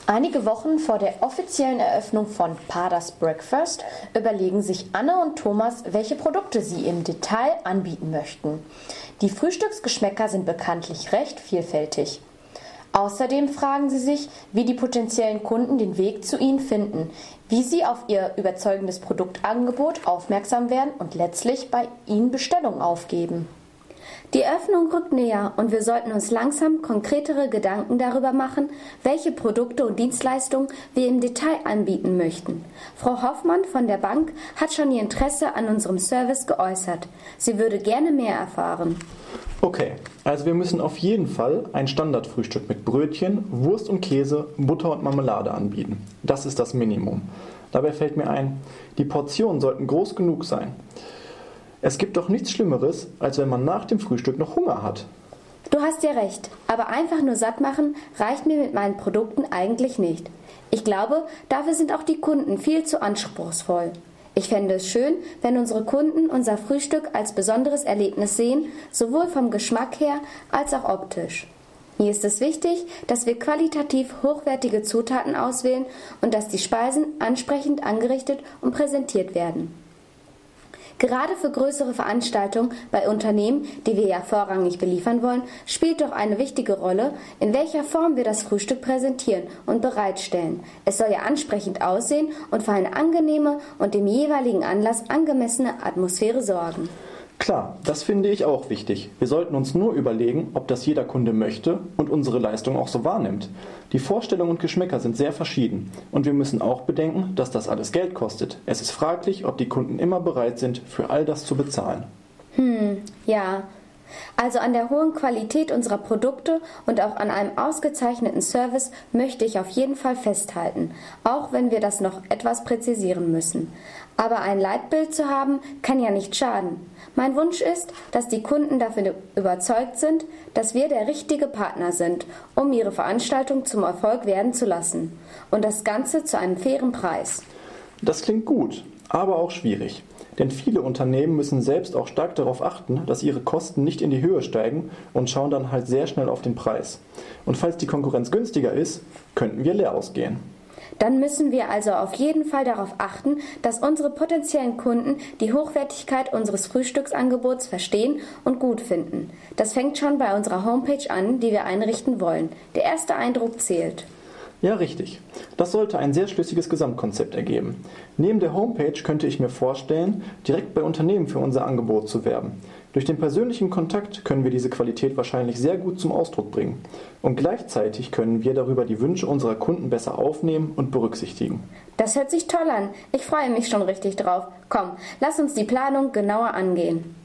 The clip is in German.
Einige Wochen vor der offiziellen Eröffnung von Pader's Breakfast überlegen sich Anne und Thomas, welche Produkte sie im Detail anbieten möchten. Die Frühstücksgeschmäcker sind bekanntlich recht vielfältig. Außerdem fragen sie sich, wie die potenziellen Kunden den Weg zu ihnen finden, wie sie auf ihr überzeugendes Produktangebot aufmerksam werden und letztlich bei ihnen Bestellungen aufgeben. Die Öffnung rückt näher und wir sollten uns langsam konkretere Gedanken darüber machen, welche Produkte und Dienstleistungen wir im Detail anbieten möchten. Frau Hoffmann von der Bank hat schon ihr Interesse an unserem Service geäußert. Sie würde gerne mehr erfahren. Okay, also wir müssen auf jeden Fall ein Standardfrühstück mit Brötchen, Wurst und Käse, Butter und Marmelade anbieten. Das ist das Minimum. Dabei fällt mir ein, die Portionen sollten groß genug sein. Es gibt doch nichts Schlimmeres, als wenn man nach dem Frühstück noch Hunger hat. Du hast ja recht, aber einfach nur satt machen reicht mir mit meinen Produkten eigentlich nicht. Ich glaube, dafür sind auch die Kunden viel zu anspruchsvoll. Ich fände es schön, wenn unsere Kunden unser Frühstück als besonderes Erlebnis sehen, sowohl vom Geschmack her als auch optisch. Mir ist es wichtig, dass wir qualitativ hochwertige Zutaten auswählen und dass die Speisen ansprechend angerichtet und präsentiert werden. Gerade für größere Veranstaltungen bei Unternehmen, die wir ja vorrangig beliefern wollen, spielt doch eine wichtige Rolle, in welcher Form wir das Frühstück präsentieren und bereitstellen. Es soll ja ansprechend aussehen und für eine angenehme und dem jeweiligen Anlass angemessene Atmosphäre sorgen. Klar, das finde ich auch wichtig. Wir sollten uns nur überlegen, ob das jeder Kunde möchte und unsere Leistung auch so wahrnimmt. Die Vorstellungen und Geschmäcker sind sehr verschieden und wir müssen auch bedenken, dass das alles Geld kostet. Es ist fraglich, ob die Kunden immer bereit sind, für all das zu bezahlen. Ja. Also an der hohen Qualität unserer Produkte und auch an einem ausgezeichneten Service möchte ich auf jeden Fall festhalten, auch wenn wir das noch etwas präzisieren müssen. Aber ein Leitbild zu haben, kann ja nicht schaden. Mein Wunsch ist, dass die Kunden dafür überzeugt sind, dass wir der richtige Partner sind, um ihre Veranstaltung zum Erfolg werden zu lassen. Und das Ganze zu einem fairen Preis. Das klingt gut, aber auch schwierig. Denn viele Unternehmen müssen selbst auch stark darauf achten, dass ihre Kosten nicht in die Höhe steigen und schauen dann halt sehr schnell auf den Preis. Und falls die Konkurrenz günstiger ist, könnten wir leer ausgehen. Dann müssen wir also auf jeden Fall darauf achten, dass unsere potenziellen Kunden die Hochwertigkeit unseres Frühstücksangebots verstehen und gut finden. Das fängt schon bei unserer Homepage an, die wir einrichten wollen. Der erste Eindruck zählt. Ja, richtig. Das sollte ein sehr schlüssiges Gesamtkonzept ergeben. Neben der Homepage könnte ich mir vorstellen, direkt bei Unternehmen für unser Angebot zu werben. Durch den persönlichen Kontakt können wir diese Qualität wahrscheinlich sehr gut zum Ausdruck bringen. Und gleichzeitig können wir darüber die Wünsche unserer Kunden besser aufnehmen und berücksichtigen. Das hört sich toll an. Ich freue mich schon richtig drauf. Komm, lass uns die Planung genauer angehen.